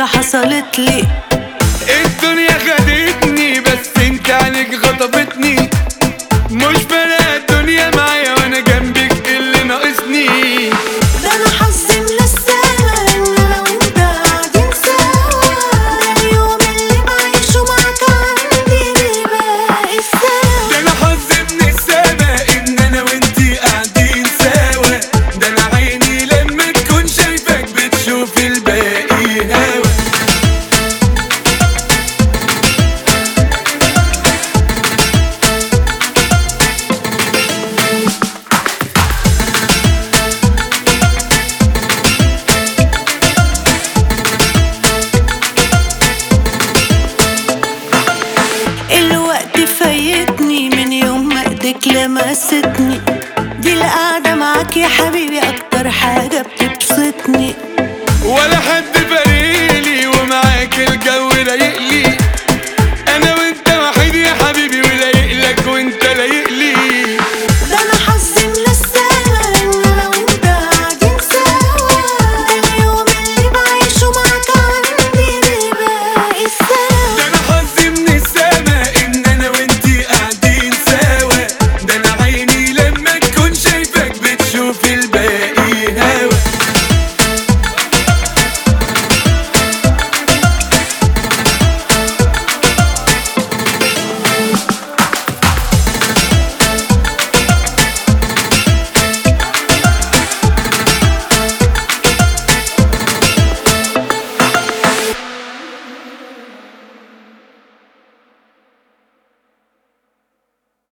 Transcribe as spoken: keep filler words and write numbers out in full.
حاجة حصلت لي. الدنيا خدتني بس انت عنك غضبتني، مش فارقة الدنيا معايا وانا جنبك اللي ناقصني. ده انا حظي من السما ان انا وانت قاعدين سوا، ده اليوم اللي بعيشه معاك عندي بيبقى السوا. ده انا حظي من السما ان انا وانتي قاعدين سوا، ده انا عيني لما تكون شايفك بتشوف الباقي هوا. الوقت فايتني من يوم ما ايدك لمستني، دي القعدة معاك يا حبيبي اكتر حاجة بتبسطني. ولا حد فارق